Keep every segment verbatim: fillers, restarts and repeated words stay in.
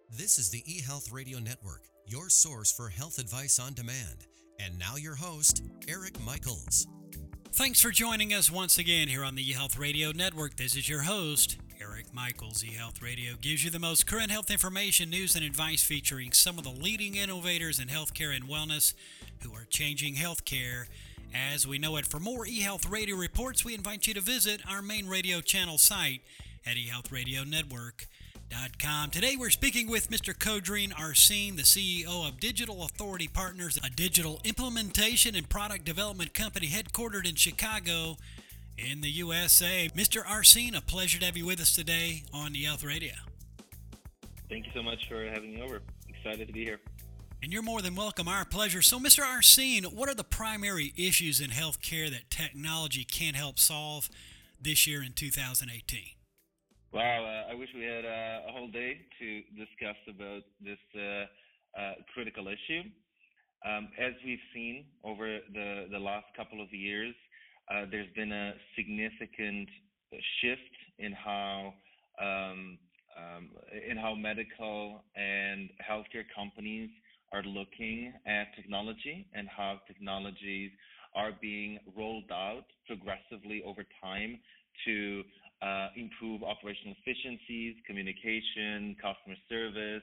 This is the eHealth Radio Network, your source for health advice on demand. And now your host, Eric Michaels. Thanks for joining us once again here on the eHealth Radio Network. This is your host, Eric Michaels. eHealth Radio gives you the most current health information, news, and advice featuring some of the leading innovators in healthcare and wellness who are changing healthcare as we know it. For more eHealth Radio reports, we invite you to visit our main radio channel site at e health radio network dot com. Today we're speaking with Mister Kodreen Arsene, the C E O of Digital Authority Partners, a digital implementation and product development company headquartered in Chicago in the U S A. Mister Arsene, a pleasure to have you with us today on eHealth Radio. Thank you so much for having me over. Excited to be here. And you're more than welcome. Our pleasure. So, Mister Arsene, what are the primary issues in healthcare that technology can help solve this year in two thousand eighteen? Wow, uh, I wish we had uh, a whole day to discuss about this uh, uh, critical issue. Um, as we've seen over the, the last couple of years, uh, there's been a significant shift in how um, um, in how medical and healthcare companies are looking at technology and how technologies are being rolled out progressively over time to uh, improve operational efficiencies, communication, customer service,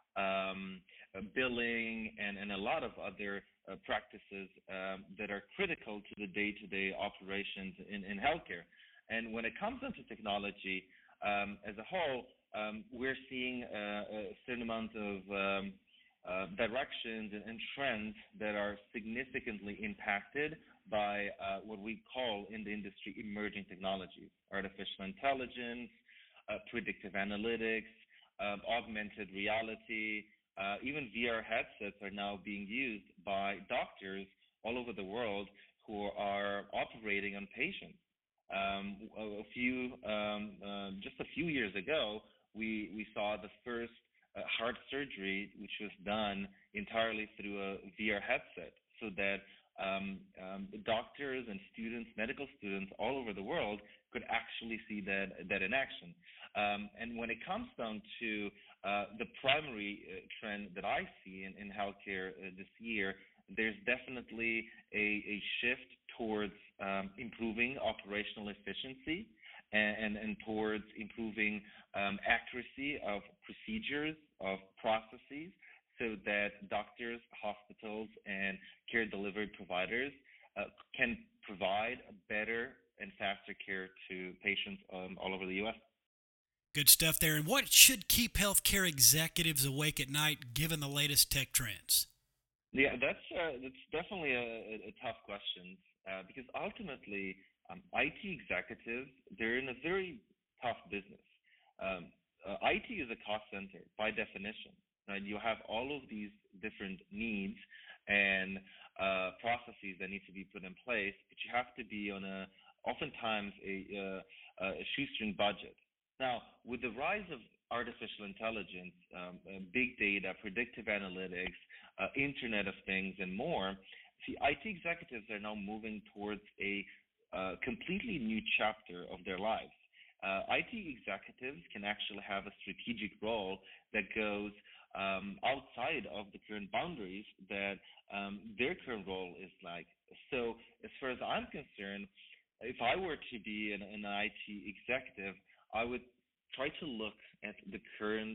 um, uh, billing, and, and a lot of other uh, practices um, that are critical to the day-to-day operations in, in healthcare. And when it comes into technology um, as a whole, um, we're seeing uh, a certain amount of um, uh, directions and, and trends that are significantly impacted by uh, what we call in the industry emerging technologies, artificial intelligence, uh, predictive analytics, um, augmented reality, uh, even V R headsets are now being used by doctors all over the world who are operating on patients. Um, a few, um, uh, just a few years ago, we, we saw the first uh, heart surgery, which was done entirely through a V R headset, so that um, um, doctors and students, medical students all over the world could actually see that that in action. Um, and when it comes down to uh, the primary uh, trend that I see in, in healthcare uh, this year, there's definitely a, a shift towards um, improving operational efficiency and, and, and towards improving um, accuracy of procedures, of processes, so that doctors, hospitals, and care delivery providers uh, can provide better and faster care to patients um, all over the U S. Good stuff there. And what should keep healthcare executives awake at night given the latest tech trends? Yeah, that's uh, that's definitely a, a tough question uh, because ultimately, um, I T executives, they're in a very tough business. Um, uh, I T is a cost center by definition. Right? You have all of these different needs and uh, processes that need to be put in place, but you have to be on a oftentimes a, uh, a shoestring budget. Now, with the rise of artificial intelligence, um, uh, big data, predictive analytics, uh, Internet of Things, and more, see, I T executives are now moving towards a uh, completely new chapter of their lives. Uh, I T executives can actually have a strategic role that goes um, outside of the current boundaries that um, their current role is like. So, as far as I'm concerned, if I were to be an, an I T executive, I would try to look at the current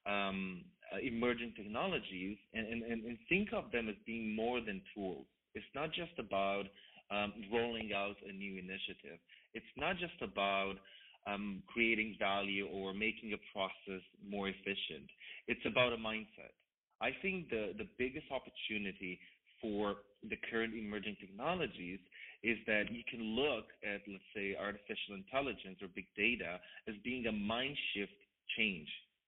um, uh, emerging technologies and, and, and think of them as being more than tools. It's not just about um, rolling out a new initiative. It's not just about um, creating value or making a process more efficient. It's about a mindset. I think the, the biggest opportunity for the current emerging technologies is that you can look at, let's say, artificial intelligence or big data as being a mind shift change,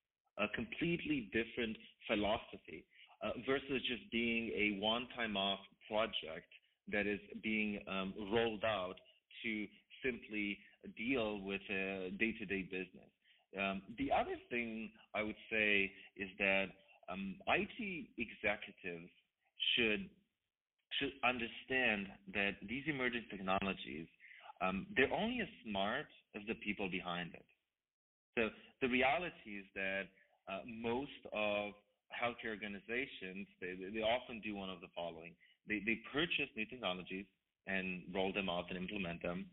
a completely different philosophy uh, versus just being a one-time off project that is being um, rolled out to simply deal with a day-to-day business. Um, the other thing I would say is that um, I T executives should should understand that these emerging technologies, um, they're only as smart as the people behind it. So the reality is that uh, most of healthcare organizations, they, they often do one of the following. They, they purchase new technologies and roll them out and implement them.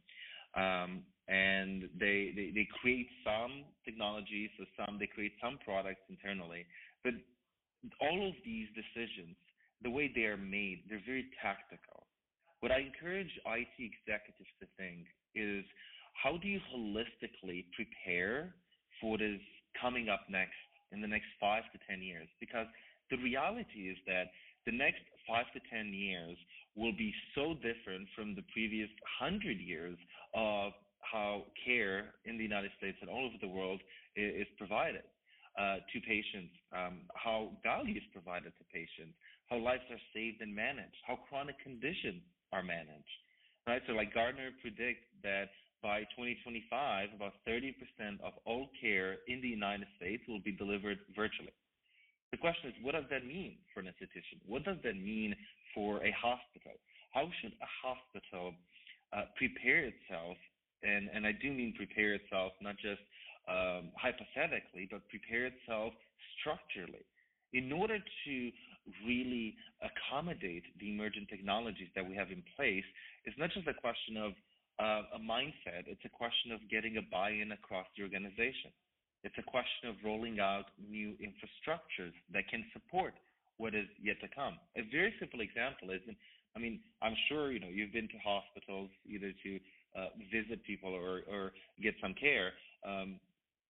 Um, and they, they, they create some technologies, so some, they create some products internally. But all of these decisions, the way they are made, they're very tactical. What I encourage I T executives to think is, how do you holistically prepare for what is coming up next in the next five to ten years? Because the reality is that the next five to ten years will be so different from the previous hundred years of how care in the United States and all over the world is, is provided uh, to patients, um, how value is provided to patients, how lives are saved and managed, how chronic conditions are managed. Right? So like Gartner predicts that by twenty twenty-five, about thirty percent of all care in the United States will be delivered virtually. The question is, what does that mean for an institution? What does that mean for a hospital? How should a hospital uh, prepare itself, and, and I do mean prepare itself not just um, hypothetically, but prepare itself structurally in order to really accommodate the emergent technologies that we have in place. It's not just a question of uh, a mindset, it's a question of getting a buy-in across the organization. It's a question of rolling out new infrastructures that can support what is yet to come. A very simple example is, I mean, I'm sure you know you've been to hospitals either to uh, visit people or, or get some care. Um,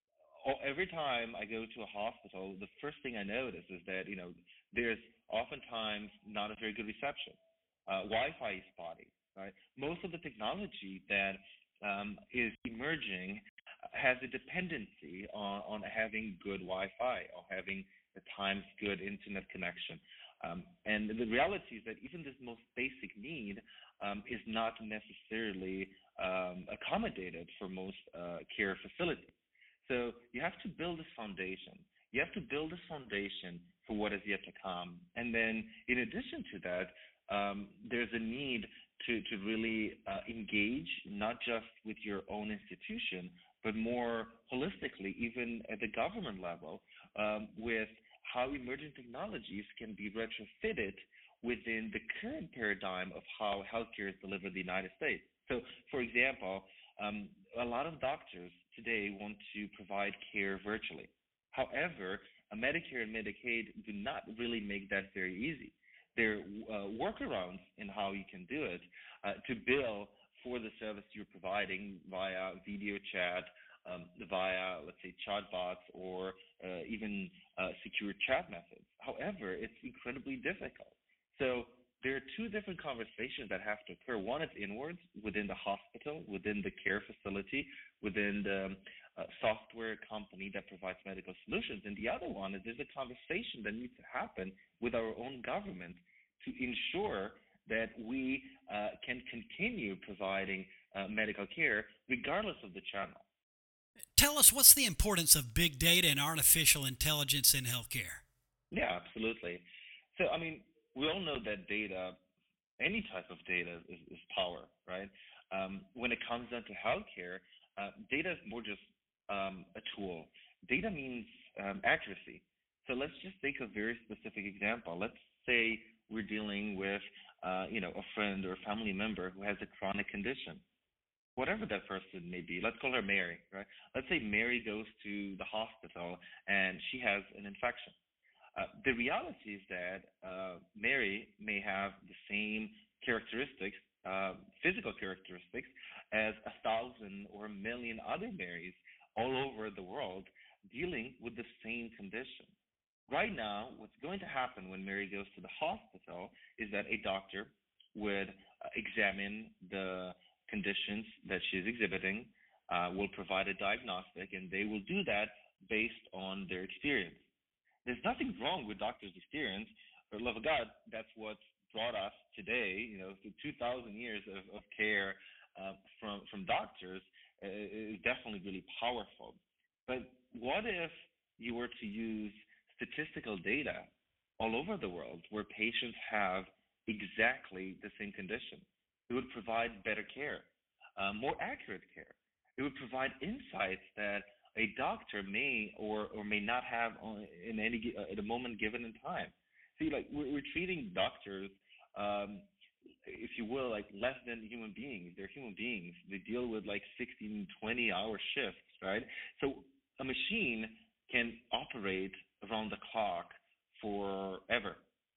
every time I go to a hospital, the first thing I notice is that you know there's oftentimes not a very good reception. Uh, Wi-Fi is spotty, right? Most of the technology that um, is emerging has a dependency on, on having good Wi-Fi or having at times good internet connection. Um, and the reality is that even this most basic need um, is not necessarily um, accommodated for most uh, care facilities. So you have to build this foundation. You have to build this foundation for what is yet to come. And then in addition to that, um, there's a need to, to really uh, engage not just with your own institution, but more holistically, even at the government level, um, with how emerging technologies can be retrofitted within the current paradigm of how healthcare is delivered in the United States. So, for example, um, a lot of doctors today want to provide care virtually. However, Medicare and Medicaid do not really make that very easy. There are uh, workarounds in how you can do it uh, to bill for the service you're providing via video chat, um, via, let's say, chatbots, or uh, even uh, secure chat methods. However, it's incredibly difficult. So there are two different conversations that have to occur. One is inwards, within the hospital, within the care facility, within the uh, software company that provides medical solutions. And the other one is there's a conversation that needs to happen with our own government to ensure that we uh, can continue providing uh, medical care regardless of the channel. Tell us, what's the importance of big data and artificial intelligence in healthcare? Yeah, absolutely. So, I mean, we all know that data, any type of data is, is power, right? Um, when it comes down to healthcare, uh, data is more just um, a tool. Data means um, accuracy. So let's just take a very specific example. Let's say we're dealing with, uh, you know, a friend or a family member who has a chronic condition, whatever that person may be. Let's call her Mary, right? Let's say Mary goes to the hospital and she has an infection. Uh, the reality is that uh, Mary may have the same characteristics, uh, physical characteristics, as a thousand or a million other Marys all over the world dealing with the same condition. Right now, what's going to happen when Mary goes to the hospital is that a doctor would uh, examine the conditions that she's exhibiting, uh, will provide a diagnostic, and they will do that based on their experience. There's nothing wrong with doctors' experience. For the love of God, that's what brought us today, you know, through two thousand years of, of care uh, from, from doctors uh, is definitely really powerful. But what if you were to use statistical data all over the world where patients have exactly the same condition? It would provide better care, uh, more accurate care. It would provide insights that a doctor may or or may not have on, in any gi- uh, at a moment given in time. See, like we're, we're treating doctors, um, if you will, like less than human beings. They're human beings. They deal with like sixteen, twenty hour shifts, right? So a machine can operate around the clock forever.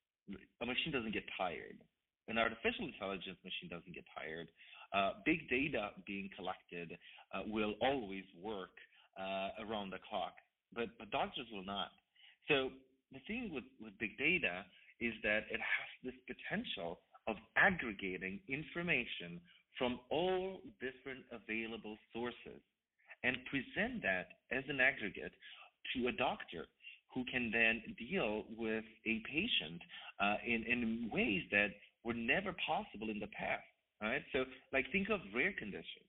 A machine doesn't get tired. An artificial intelligence machine doesn't get tired. Uh, big data being collected uh, will always work uh, around the clock, but, but doctors will not. So the thing with, with big data is that it has this potential of aggregating information from all different available sources and present that as an aggregate to a doctor who can then deal with a patient uh, in, in ways that were never possible in the past. Right? So, like, think of rare conditions.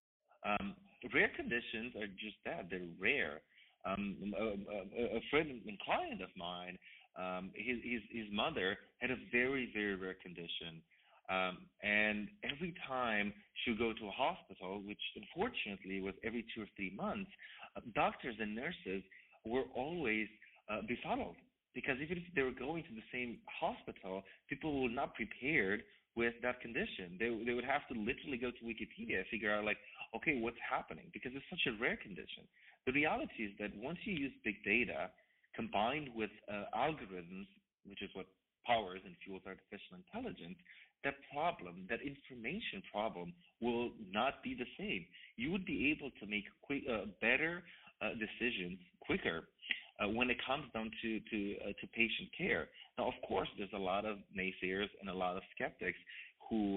Um, rare conditions are just that, they're rare. Um, a, a, a friend and client of mine, um, his, his, his mother had a very, very rare condition. Um, and every time she would go to a hospital, which unfortunately was every two or three months, uh, doctors and nurses were always uh, befuddled, because even if they were going to the same hospital, people were not prepared with that condition. They they would have to literally go to Wikipedia, figure out like, okay, what's happening, because it's such a rare condition. The reality is that once you use big data combined with uh, algorithms, which is what powers and fuels artificial intelligence, that problem, that information problem, will not be the same. You would be able to make quick, uh, better uh, decisions quicker uh, when it comes down to to uh, to patient care. Now, of course, there's a lot of naysayers and a lot of skeptics who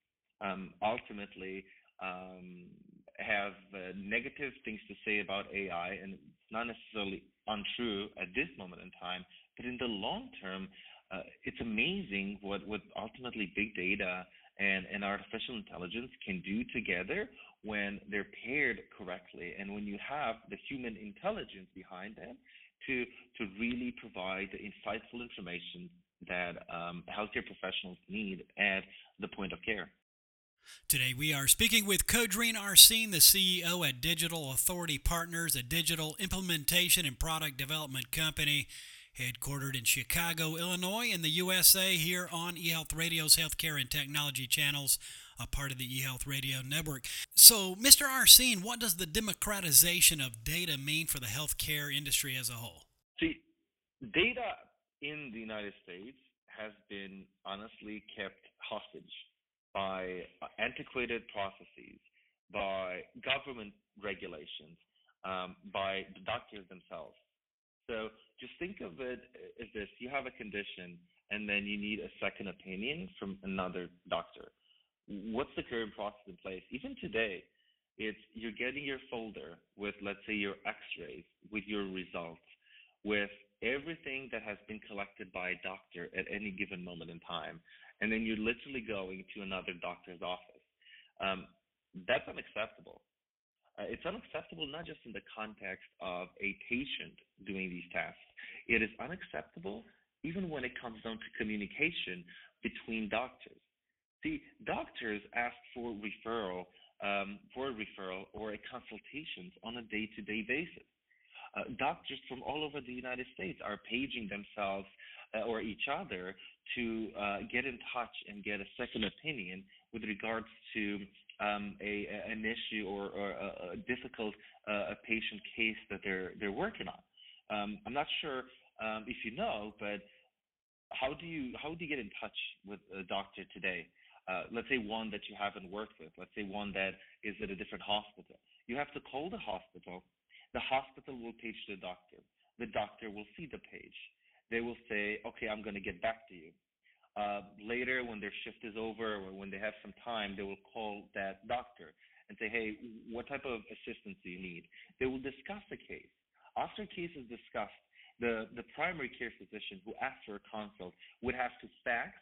um, ultimately um, have uh, negative things to say about A I, and it's not necessarily untrue at this moment in time, but in the long term, uh, it's amazing what, what ultimately big data and, and artificial intelligence can do together when they're paired correctly, and when you have the human intelligence behind them to to really provide the insightful information that um, healthcare professionals need at the point of care. Today we are speaking with Kodreen Arsene, the C E O at Digital Authority Partners, a digital implementation and product development company headquartered in Chicago, Illinois, in the U S A, here on eHealth Radio's Healthcare and Technology channels, a part of the eHealth Radio Network. So, Mister Arsene, what does the democratization of data mean for the healthcare industry as a whole? See, data in the United States has been honestly kept hostage by antiquated processes, by government regulations, um, by the doctors themselves. So just think of it as this: you have a condition, and then you need a second opinion from another doctor. What's the current process in place? Even today, it's you're getting your folder with, let's say, your x-rays, with your results, with everything that has been collected by a doctor at any given moment in time, and then you're literally going to another doctor's office. Um, that's unacceptable. Uh, it's unacceptable not just in the context of a patient doing these tasks. It is unacceptable even when it comes down to communication between doctors. See, doctors ask for referral, um, for a referral or a consultations on a day-to-day basis. Uh, doctors from all over the United States are paging themselves uh, or each other to uh, get in touch and get a second opinion with regards to um, a, an issue or, or a, a difficult uh, a patient case that they're they're working on. Um, I'm not sure um, if you know, but how do you how do you get in touch with a doctor today? Uh, let's say one that you haven't worked with. Let's say one that is at a different hospital. You have to call the hospital. The hospital will page the doctor. The doctor will see the page. They will say, okay, I'm going to get back to you. Uh, later, when their shift is over or when they have some time, they will call that doctor and say, hey, what type of assistance do you need? They will discuss the case. After a case is discussed, the, the primary care physician who asked for a consult would have to fax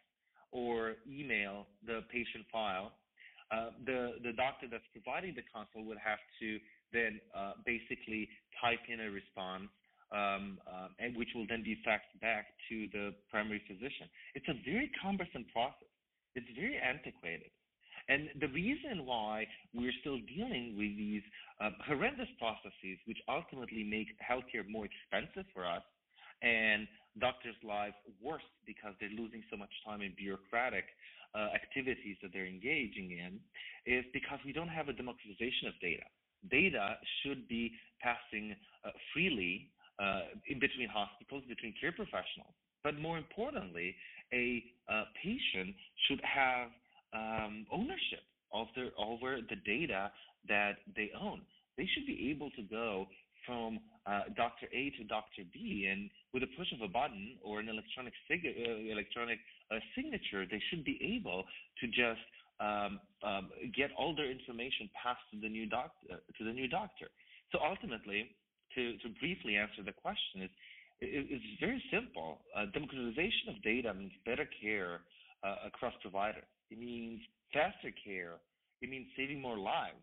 or email the patient file. Uh, the, the doctor that's providing the consult would have to then uh, basically type in a response, um, uh, and which will then be faxed back to the primary physician. It's a very cumbersome process. It's very antiquated. And the reason why we're still dealing with these uh, horrendous processes, which ultimately make healthcare more expensive for us and doctors' lives worse because they're losing so much time in bureaucratic uh, activities that they're engaging in, is because we don't have a democratization of data. Data should be passing uh, freely uh, in between hospitals, between care professionals. But more importantly, a uh, patient should have um, ownership of their, over the data that they own. They should be able to go from uh, Doctor A to Doctor B, and with a push of a button or an electronic sig- uh, electronic uh, signature, they should be able to just um, um, get all their information passed to the new doctor. To the new doctor. So ultimately, to, to briefly answer the question, is it, it's very simple. Uh, democratization of data means better care uh, across providers. It means faster care. It means saving more lives.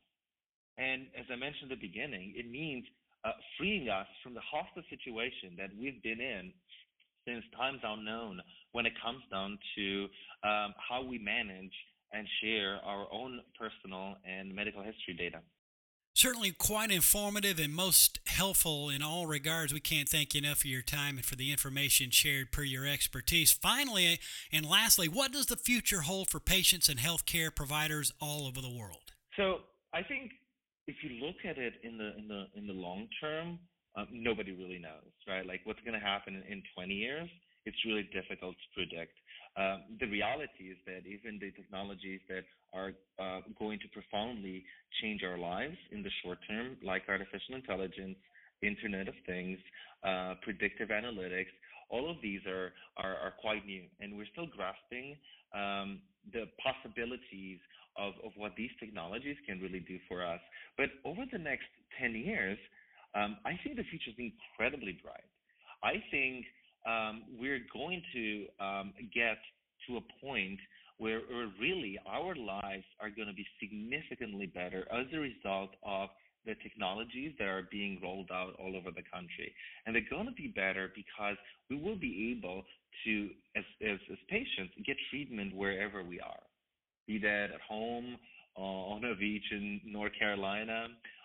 And as I mentioned at the beginning, it means uh, freeing us from the hostile situation that we've been in since times unknown when it comes down to um, how we manage and share our own personal and medical history data. Certainly quite informative and most helpful in all regards. We can't thank you enough for your time and for the information shared per your expertise. Finally, and lastly, what does the future hold for patients and healthcare providers all over the world? So I think if you look at it in the in the in the long term, um, nobody really knows, right? Like what's going to happen in, in twenty years, it's really difficult to predict. Um, the reality is that even the technologies that are uh, going to profoundly change our lives in the short term, like artificial intelligence, Internet of Things, uh, predictive analytics, all of these are, are, are quite new, and we're still grasping um, the possibilities of, of what these technologies can really do for us. But over the next ten years, um, I think the future is incredibly bright. I think um, we're going to um, get to a point where, where really our lives are going to be significantly better as a result of the technologies that are being rolled out all over the country. And they're going to be better because we will be able to, as, as, as patients, get treatment wherever we are, be that at home, uh, on a beach in North Carolina,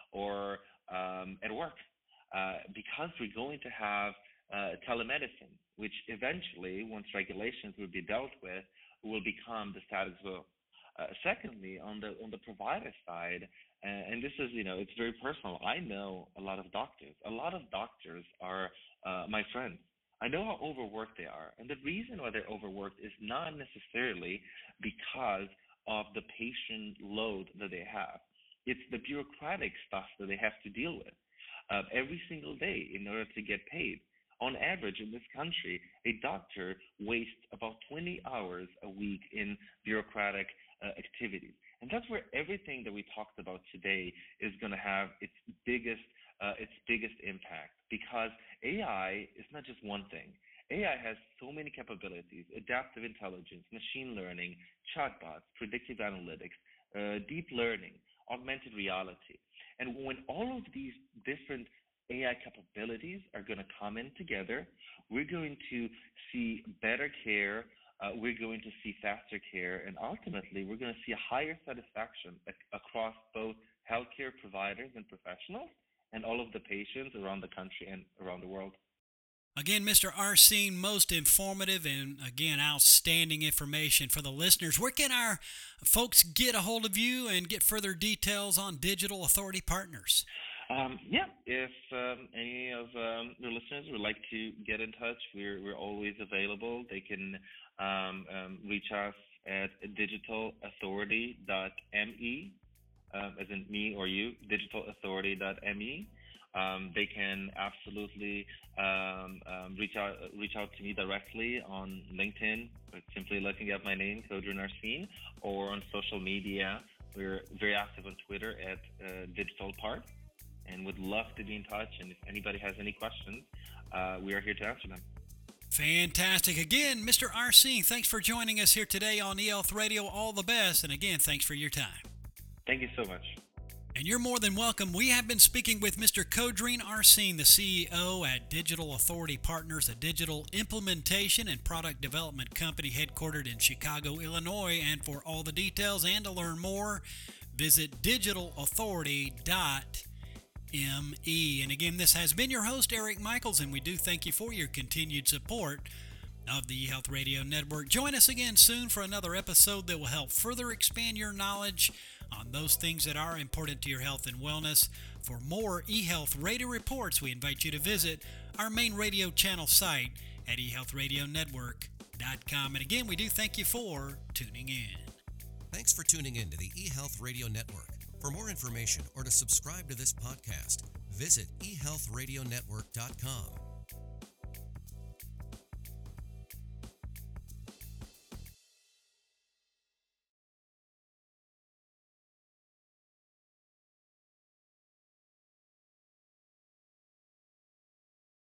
or um, at work, uh, because we're going to have uh, telemedicine, which eventually, once regulations will be dealt with, will become the status quo. Uh, secondly, on the on the provider side, uh, and this is, you know, it's very personal. I know a lot of doctors. A lot of doctors are uh, my friends. I know how overworked they are, and the reason why they're overworked is not necessarily because of the patient load that they have. It's the bureaucratic stuff that they have to deal with uh, every single day in order to get paid. On average, in this country, a doctor wastes about twenty hours a week in bureaucratic uh, activities. And that's where everything that we talked about today is going to have its biggest, uh, its biggest impact, because A I is not just one thing. A I has so many capabilities: adaptive intelligence, machine learning, chatbots, predictive analytics, uh, deep learning, augmented reality. And when all of these different A I capabilities are going to come in together, we're going to see better care, uh, we're going to see faster care, and ultimately we're going to see a higher satisfaction ac- across both healthcare providers and professionals and all of the patients around the country and around the world. Again, Mister Arsene, most informative and, again, outstanding information for the listeners. Where can our folks get a hold of you and get further details on Digital Authority Partners? Um, yeah, if um, any of um, your listeners would like to get in touch, we're we're always available. They can um, um, reach us at digital authority dot m e, um, as in me or you, digital authority dot m e. Um, they can absolutely um, um, reach out reach out to me directly on LinkedIn, simply looking at my name, Kodran Arsene, or on social media. We're very active on Twitter at uh, Digital Part, and would love to be in touch. And if anybody has any questions, uh, we are here to answer them. Fantastic. Again, Mister Arsene, thanks for joining us here today on eHealth Radio. All the best. And again, thanks for your time. Thank you so much. And you're more than welcome. We have been speaking with Mister Kodreen Arsene, the C E O at Digital Authority Partners, a digital implementation and product development company headquartered in Chicago, Illinois. And for all the details and to learn more, visit digital authority dot me. And again, this has been your host, Eric Michaels, and we do thank you for your continued support of the eHealth Radio Network. Join us again soon for another episode that will help further expand your knowledge on those things that are important to your health and wellness. For more eHealth Radio reports, we invite you to visit our main radio channel site at e health radio network dot com. And again, we do thank you for tuning in. Thanks for tuning in to the eHealth Radio Network. For more information or to subscribe to this podcast, visit e health radio network dot com.